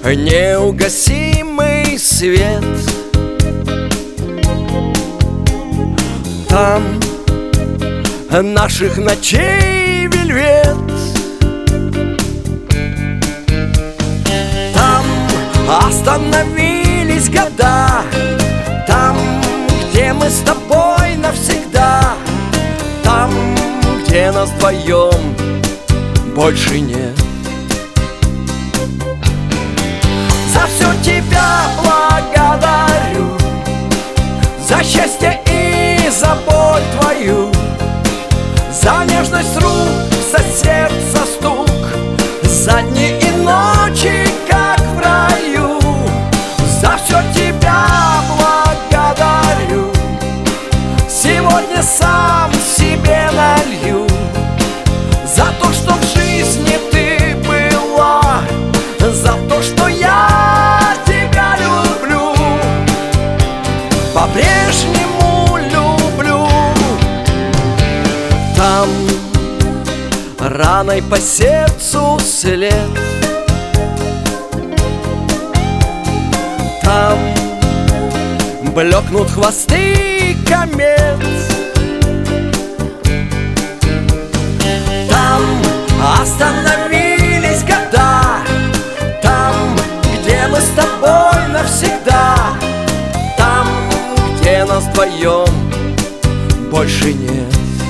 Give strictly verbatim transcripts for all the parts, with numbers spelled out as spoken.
неугасимый свет. Там наших ночей вельвет. Там остановились года, там, где мы с тобой навсегда, там, где нас вдвоем больше нет. За все тебя благодарю, за счастье и за боль твою, за нежность рук, за сердце стук, за дни и ночи, как в раю. За все тебя благодарю, сегодня сам себе налью. За то, что в жизни ты была, за то, что я тебя люблю, по-прежнему люблю. Там раной по сердцу след, там блекнут хвосты комет, там остановились года, там, где мы с тобой навсегда, там, где нас вдвоем больше нет.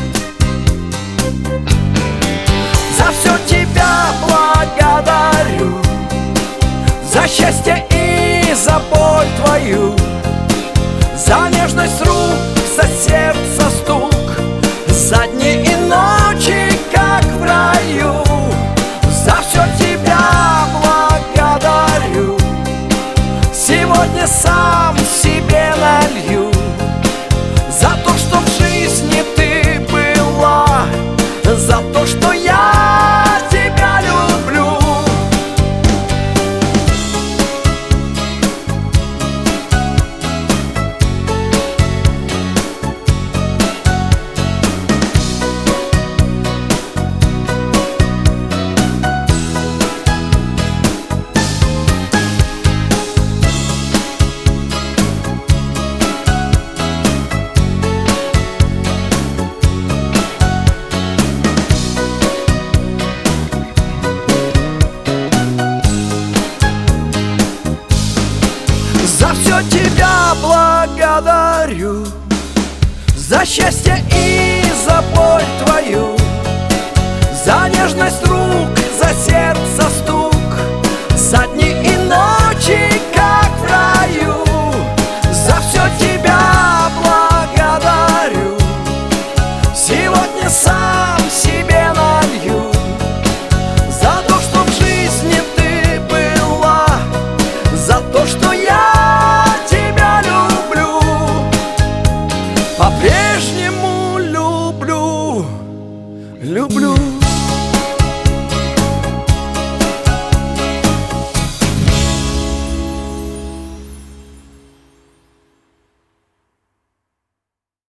За все тебя благодарю, за счастье и за боль твою, за нежность рук, за сердце стук, за дни и ночи, как в раю. За все тебя благодарю, сегодня сам себе налью. За то, что в жизни ты была, за то, что я тебя люблю. За все тебя благодарю, за счастье и за боль твою, за нежность рук, за сердце стук, за дни и ночи, как в раю. За все тебя благодарю, сегодня сам себе налью. За то, что в жизни ты была, за то, что я тебя люблю, по-прежнему люблю, люблю.